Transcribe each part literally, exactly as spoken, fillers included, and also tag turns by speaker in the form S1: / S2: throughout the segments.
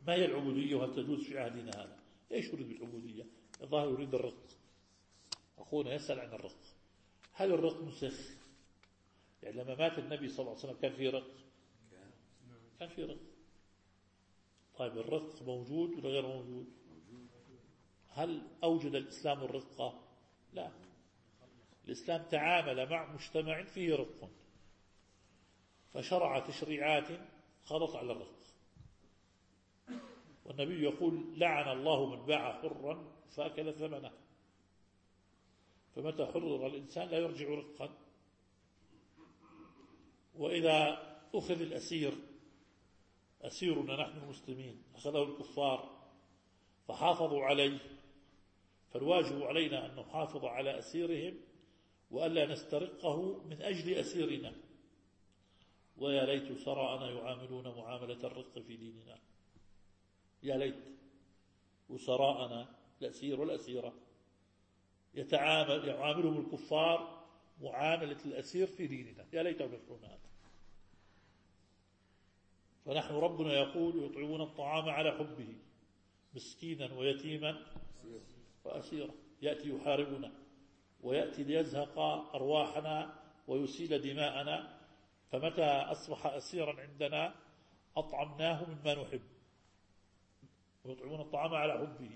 S1: ما هي العبودية وهل تجوز في عهدنا هذا؟ إيش يريد بالعبودية؟ الظاهر يريد الرق. أخونا يسأل عن الرق، هل الرق مسخ؟ يعني لما مات النبي صلى الله عليه وسلم كان في رق؟ كان في رق. طيب الرق موجود ولا غير موجود؟ هل أوجد الإسلام الرقة؟ لا، الإسلام تعامل مع مجتمع فيه رق فشرع تشريعات خلط على الرق. والنبي يقول لعن الله من باع حرا فأكل ثمنه. فمتى حرر الإنسان لا يرجع رقا. وإذا أخذ الأسير، أسيرنا نحن المسلمين أخذه الكفار فحافظوا عليه، فالواجب علينا أن نحافظ على أسيرهم وألا نسترقه من أجل أسيرنا. ويا ليت سراءنا يعاملون معاملة الرق في ديننا. يا ليت وسراءنا الأسير والأسيرة يتعامل يعاملهم الكفار معاملة الأسير في ديننا. يا ليتهم يفعلون هذا. فنحن ربنا يقول يطعمون الطعام على حبه مسكينا ويتيما وأسيرا. يأتي يحاربنا ويأتي ليزهق أرواحنا ويسيل دماءنا، فمتى أصبح أسيرا عندنا أطعمناه مما نحب. ويطعمون الطعام على حبه،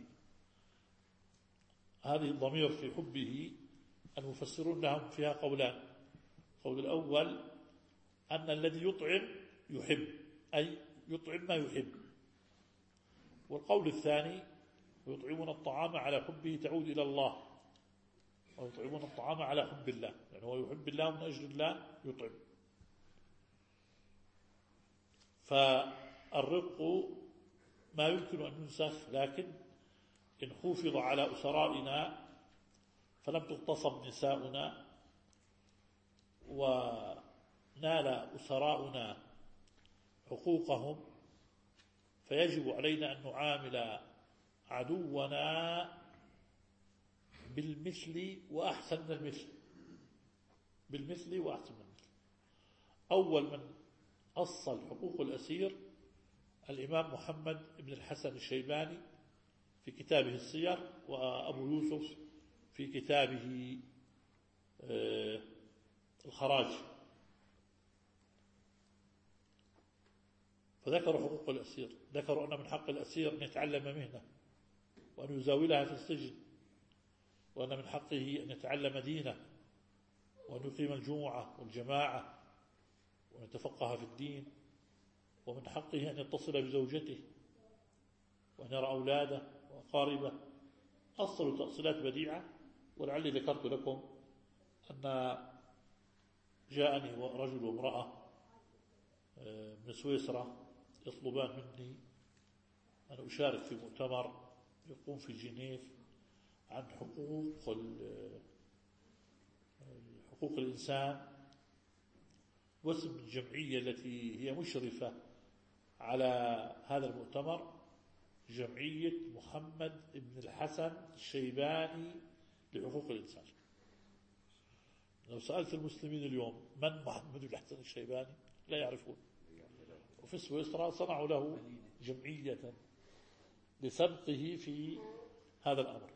S1: هذه الضمير في حبه المفسرون لهم فيها قولان. القول الأول أن الذي يطعم يحب، أي يطعم ما يحب. والقول الثاني ويطعمون الطعام على حبه تعود إلى الله، ويطعمون الطعام على حب الله، يعني هو يحب الله من أجل الله يطعم. فالرق ما يمكن أن ينسخ، لكن إن حفظ على أسرائنا فلم تغتصب نساؤنا ونال أسراؤنا حقوقهم، فيجب علينا أن نعامل عدونا بالمثل وأحسن من المثل. بالمثل وأحسن من المثل. أول من أصل حقوق الأسير الإمام محمد بن الحسن الشيباني في كتابه السير، وأبو يوسف في كتابه الخراج. فذكروا حقوق الأسير، ذكروا أن من حق الأسير أن يتعلم مهنة وأن يزاولها في السجن، وأن من حقه أن يتعلم دينه وأن يقيم الجمعة والجماعة وأن يتفقه في الدين، ومن حقه أن يتصل بزوجته وأن يرى أولاده وأقاربه. أصل تأصيلات بديعة. ولعلي ذكرت لكم أن جاءني رجل وامرأة من سويسرا يطلبان مني أن أشارك في مؤتمر يقوم في جنيف عن حقوق حقوق الإنسان، واسم الجمعية التي هي مشرفة على هذا المؤتمر جمعية محمد بن الحسن الشيباني لحقوق الإنسان. لو سألت المسلمين اليوم من محمد بن الحسن الشيباني لا يعرفون. وفي سويسرا صنعوا له جمعية لسبقه في هذا الأمر.